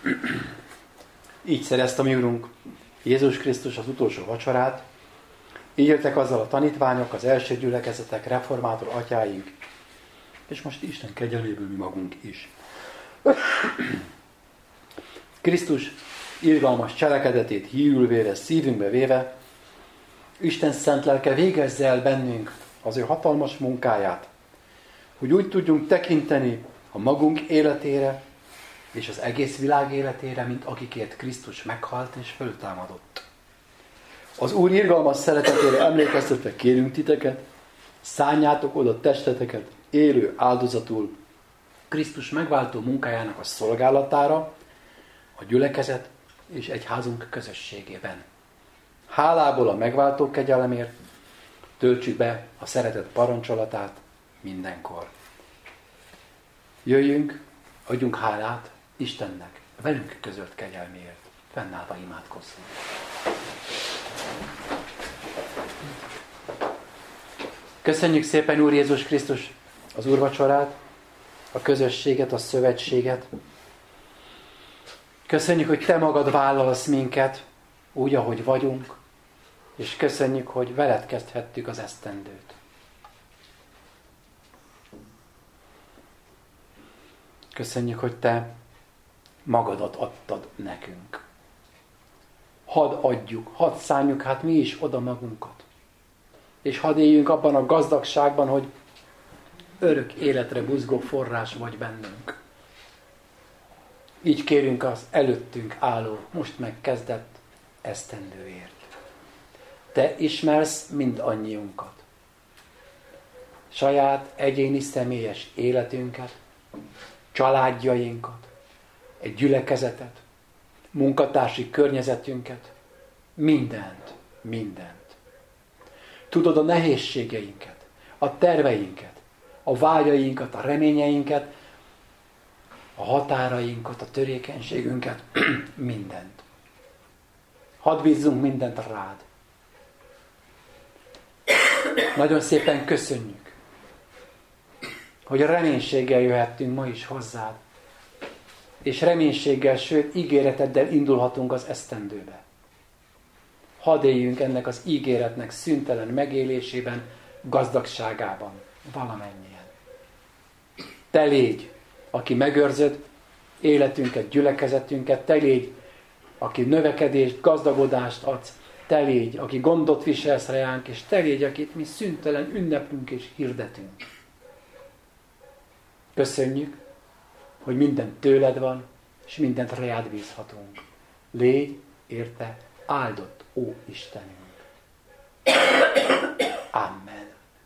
Így szerezte a mi Urunk Jézus Krisztus az utolsó vacsorát, így jöttek azzal a tanítványok, az első gyülekezetek, reformátor atyáink, és most Isten kegyelméből mi magunk is. Krisztus irgalmas cselekedetét hírül véve, szívünkbe véve, Isten szent lelke végezze el bennünk az ő hatalmas munkáját, hogy úgy tudjunk tekinteni a magunk életére és az egész világ életére, mint akikért Krisztus meghalt és föltámadott. Az Úr irgalmas szeretetére emlékeztetve kérünk titeket, szálljátok oda testeteket élő áldozatul Krisztus megváltó munkájának a szolgálatára, a gyülekezet és egyházunk közösségében. Hálából a megváltó kegyelemért töltsük be a szeretet parancsolatát mindenkor. Jöjjünk, adjunk hálát Istennek, velünk közölt kegyelméért. Fennállva imádkozzunk. Köszönjük szépen, Úr Jézus Krisztus, az úrvacsorát, a közösséget, a szövetséget. Köszönjük, hogy Te magad vállalsz minket, úgy, ahogy vagyunk, és köszönjük, hogy veled kezdhettük az esztendőt. Köszönjük, hogy Te magadat adtad nekünk. Hadd adjuk, hadd szánjuk hát mi is oda magunkat. És hadd éljünk abban a gazdagságban, hogy örök életre buzgó forrás vagy bennünk. Így kérünk az előttünk álló, most megkezdett esztendőért. Te ismersz mindannyiunkat. Saját egyéni személyes életünket, családjainkat, egy gyülekezetet, munkatársi környezetünket, mindent. Tudod a nehézségeinket, a terveinket, a vágyainkat, a reményeinket, a határainkat, a törékenységünket, mindent. Hadd bízzunk mindent rád. Nagyon szépen köszönjük, hogy reménységgel jöhettünk ma is hozzád, és reménységgel, sőt ígéreteddel indulhatunk az esztendőbe. Hadd éljünk ennek az ígéretnek szüntelen megélésében, gazdagságában, valamennyien. Te légy, aki megőrzöd életünket, gyülekezetünket, te légy, aki növekedést, gazdagodást adsz, te légy, aki gondot viselsz ránk, és te légy, akit mi szüntelen ünneplünk és hirdetünk. Köszönjük, hogy minden tőled van, és mindent rád bízhatunk. Légy érte áldott, ó Istenünk. Amen.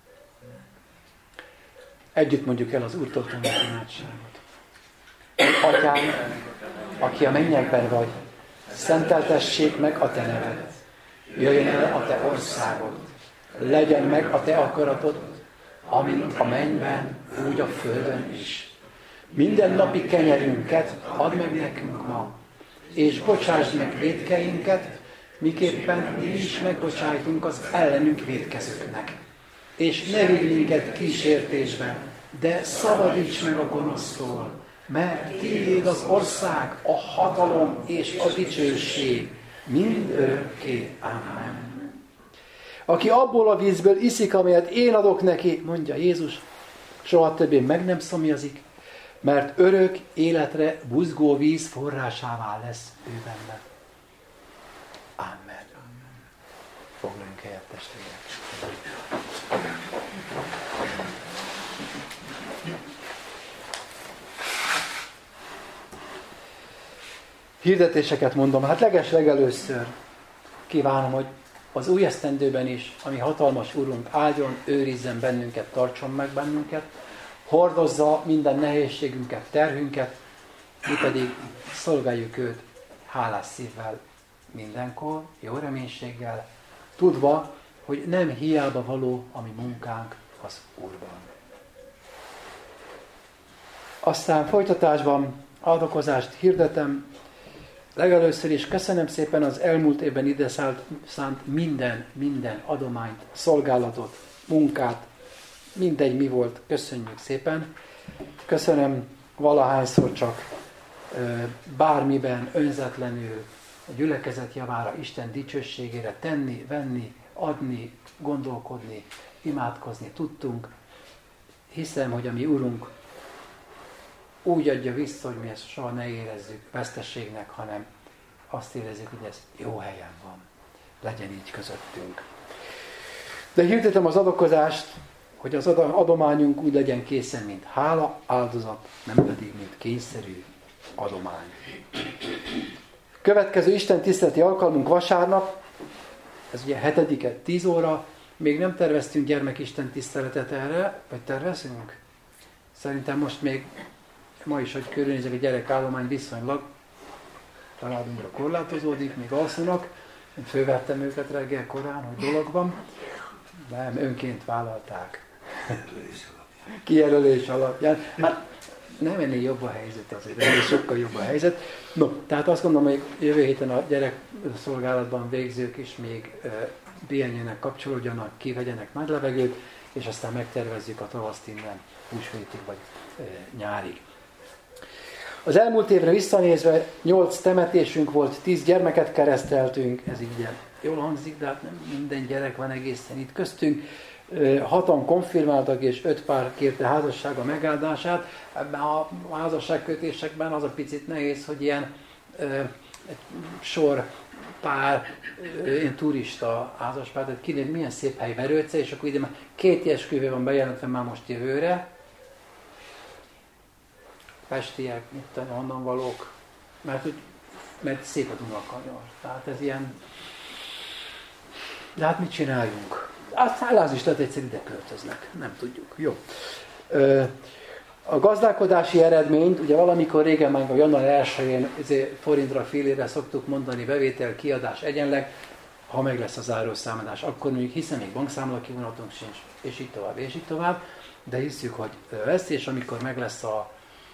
Együtt mondjuk el az Úrtól tanult imádságot. Atyám, aki a mennyekben vagy, szenteltessék meg a te neved. Jöjjön el a te országod. Legyen meg a te akaratod, amint a mennyben, úgy a földön is. Minden napi kenyerünket add meg nekünk ma, és bocsásd meg vétkeinket, miképpen mi is megbocsájtunk az ellenünk vétkezőknek. És ne vigy minket kísértésbe, de szabadíts meg a gonosztól, mert tiéd az ország, a hatalom és a dicsőség, mind örökké. Amen. Aki abból a vízből iszik, amelyet én adok neki, mondja Jézus, soha többé meg nem szomjazik, mert örök életre buzgó víz forrásává lesz ő benne. Amen. Foglaljunk helyet, testvérek. Hirdetéseket mondom, hát legelőször kívánom, hogy az új esztendőben is, ami hatalmas Urunk áldjon, őrizzen bennünket, tartson meg bennünket, hordozza minden nehézségünket, terhünket, mi pedig szolgáljuk őt hálás szívvel mindenkor, jó reménységgel, tudva, hogy nem hiába való a mi munkánk az Úrban. Aztán folytatásban adokozást hirdetem. Legelőször is köszönöm szépen az elmúlt évben ide szánt minden adományt, szolgálatot, munkát, mindegy mi volt, köszönjük szépen. Köszönöm valahányszor csak bármiben önzetlenül a gyülekezet javára, Isten dicsőségére tenni, venni, adni, gondolkodni, imádkozni tudtunk. Hiszem, hogy a mi Urunk úgy adja vissza, hogy mi ezt soha ne érezzük veszteségnek, hanem azt érezzük, hogy ez jó helyen van. Legyen így közöttünk. De hirdetem az adakozást, hogy az adományunk úgy legyen készen, mint hála, áldozat, nem pedig, mint kényszerű adomány. Következő Isten tiszteleti alkalmunk vasárnap, ez ugye 7-e, 10 óra, még nem terveztünk gyermekisten tiszteletet erre, vagy tervezünk? Szerintem most még ma is, hogy körülnézek, a gyerekállomány viszonylag családunkra korlátozódik, még alszanak. Én fölvettem őket reggel korán, hogy dolog van. Nem, önként vállalták. Kijelölés alapján. Hát nem ennél jobb a helyzet azért, ennél sokkal jobb a helyzet. No, tehát azt gondolom, hogy jövő héten a gyerekszolgálatban végzők is még pihenjenek, kapcsolódjanak, kivegyenek nagy levegőt, és aztán megtervezzük a tavaszt innen húsvétig vagy nyárig. Az elmúlt évre visszanézve 8 temetésünk volt, 10 gyermeket kereszteltünk, ez így jól hangzik, de hát nem minden gyerek van egészen itt köztünk. 6-an konfirmáltak, és 5 pár kérte házassága megáldását. Ebben a házasságkötésekben az a picit nehéz, hogy ilyen sor pár, ilyen turista házaspár, tehát kinél milyen szép hely Verőce, és akkor ide már 2 esküvő van bejelentve már most jövőre. Pestiek, honnan valók, mert szép a Dunakanyar. Tehát ez ilyen... De hát mit csináljunk? Aztán az is lehet, egyszer ide költöznek. Nem tudjuk. Jó. A gazdálkodási eredményt, ugye valamikor régen már a január 1-én forintra, fillére szoktuk mondani, bevétel, kiadás egyenleg, ha meg lesz a zárószámadás, akkor mondjuk, hiszen még bankszámla kivonatunk sincs, és így tovább, és így tovább, de hiszük, hogy lesz, és amikor meg lesz a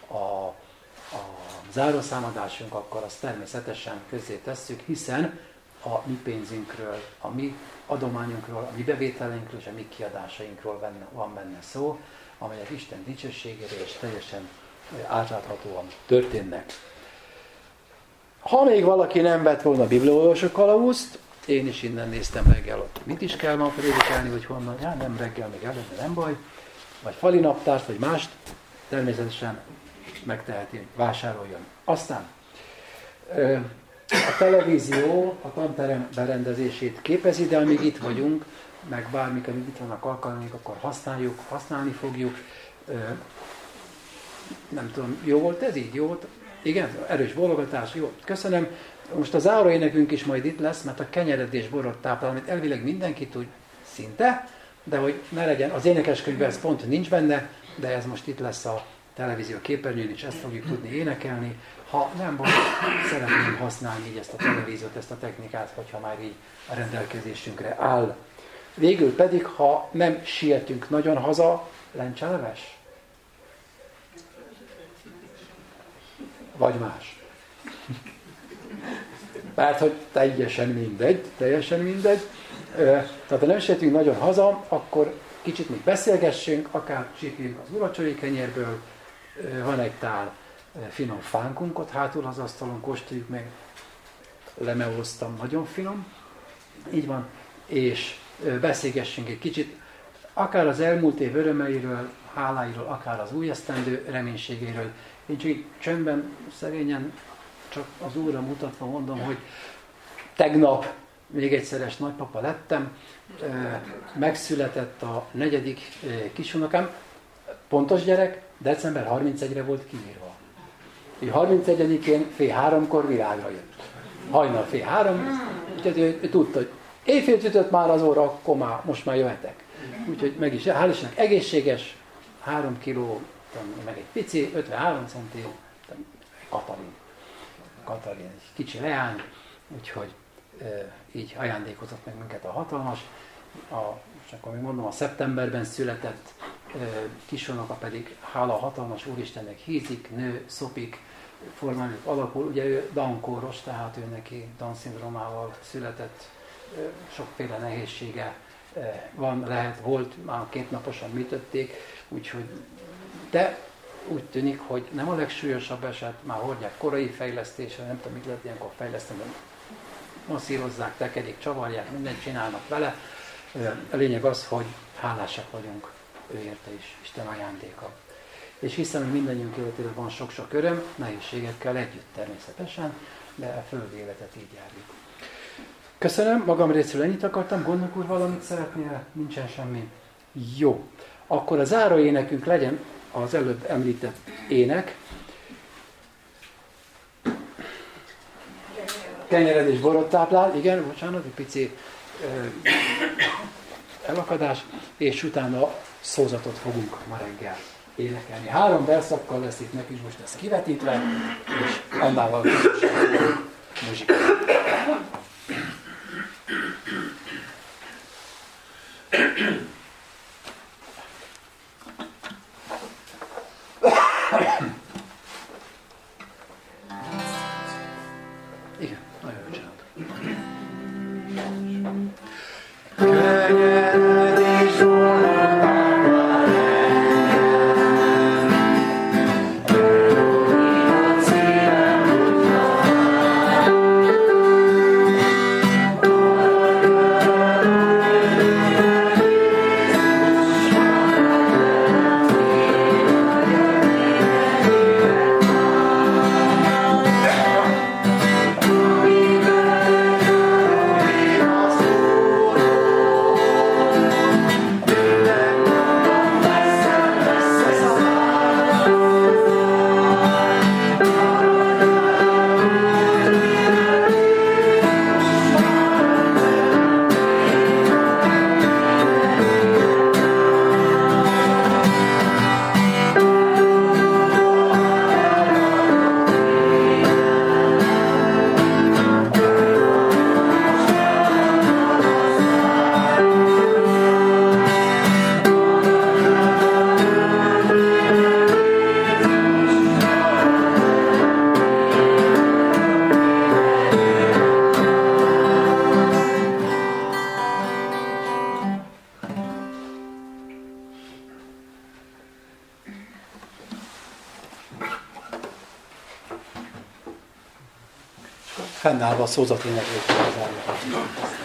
zárószámadásunk, akkor azt természetesen közzé tesszük, hiszen a mi pénzünkről, a mi adományunkról, a mi bevételeinkről és a mi kiadásainkról van benne szó, amelyek Isten dicsőségére és teljesen átláthatóan történnek. Ha még valaki nem vett volna bibliaolvasó kalauzt, én is innen néztem reggel, ott mit is kell ma prédikálni, vagy honnan, ja, nem reggel, még előbb, de nem baj, vagy fali naptárt, vagy mást, természetesen megteheti, vásároljon. Aztán a televízió a tanterem berendezését képezi, de amíg itt vagyunk, meg bármikor itt vannak alkalmunk, akkor használni fogjuk. Nem tudom, jó volt ez így? Jó volt? Igen? Erős bólogatás, jó. Köszönöm. Most a záróénekünk is majd itt lesz, mert a kenyeredés borot táplál, amit elvileg mindenki tud szinte, de hogy ne legyen, az énekeskönyvben ez pont nincs benne, de ez most itt lesz a televízió képernyőn, és ezt fogjuk tudni énekelni. Ha nem baj, szeretném használni így ezt a televíziót, ezt a technikát, hogyha már így a rendelkezésünkre áll. Végül pedig, ha nem sietünk nagyon haza, lencseleves? Vagy más? Mert hogy teljesen mindegy. Tehát ha nem sietünk nagyon haza, akkor kicsit még beszélgessünk, akár csípjünk az uracsori kenyérből, van egy tál finom fánkunk ott hátul az asztalon, kóstoljuk meg, lemeóztam, nagyon finom, így van, és beszélgessünk egy kicsit, akár az elmúlt év örömeiről, háláiról, akár az új esztendő reménységéről. Én csak így csöndben, szerényen, csak az Úrra mutatva mondom, hogy tegnap még egyszeres nagypapa lettem, megszületett a 4. kisunokám, pontos gyerek, december 31-re volt kiírva. 31-én fél 3-kor világra jött. Hajnal fél 3, úgyhogy ő tudta, hogy éjfél ütött már az óra, akkor most már jöhetek. Úgyhogy meg is, hál' Istennek egészséges, 3 kiló, meg egy pici, 53 centi, Katalin, egy kicsi leány, úgyhogy így ajándékozott meg minket a hatalmas. És akkor még mondom, a szeptemberben született kisonoka pedig hála a hatalmas Úristennek hízik, nő, szopik, formáljuk alakul. Ugye ő Down-kóros, tehát ő neki Down-szindrómával született, sokféle nehézsége van, volt, már 2 naposan műtötték, úgyhogy, de úgy tűnik, hogy nem a legsúlyosabb eset, már hordják korai fejlesztésre, nem tudom, mit lehet ilyenkor fejleszteni, masszírozzák, tekedik, csavarják, mindent csinálnak vele. A lényeg az, hogy hálásak vagyunk ő érte is, Isten ajándéka. És hiszem, hogy mindannyiunk életében van sok-sok öröm, nehézségekkel együtt természetesen, de a földi életet így járjuk. Köszönöm, magam részről ennyit akartam. Gondnok úr, valamit szeretnél? Nincsen semmi? Jó. Akkor a záró énekünk legyen az előbb említett ének. Kenyered és borot táplál. Igen, bocsánat, egy pici elakadás. És utána szózatot fogunk ma reggel énekelni. 3 verszakkal lesz itt nekünk most ez kivetítve, és annál muzsika. Igen, nagyon jó csináltuk. Fennállva a szózaténeklésre zárjuk.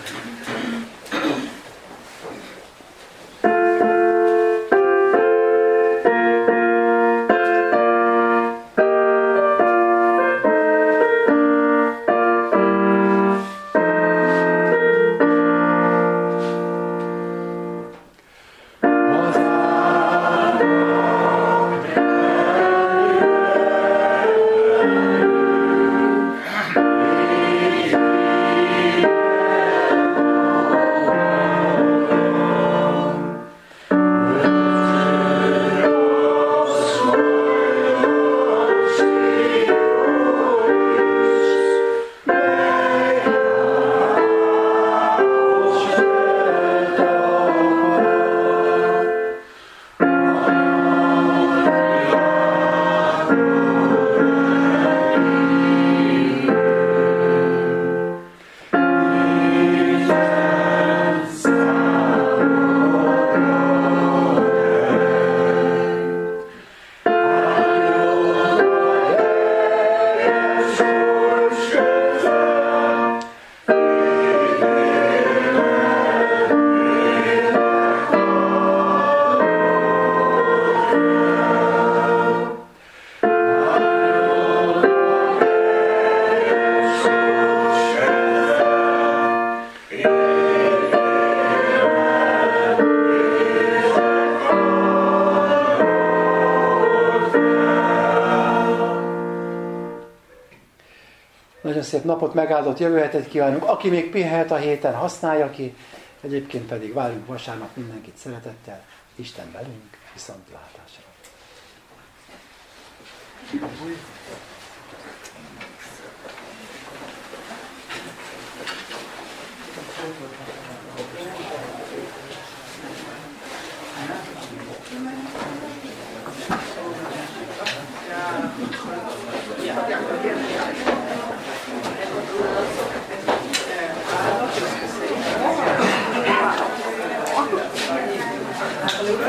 Szép napot, megáldott jövő hetet kívánunk. Aki még pihenhet a héten, használja ki. Egyébként pedig várjunk vasárnap mindenkit szeretettel. Isten velünk, viszontlátásra. Yeah.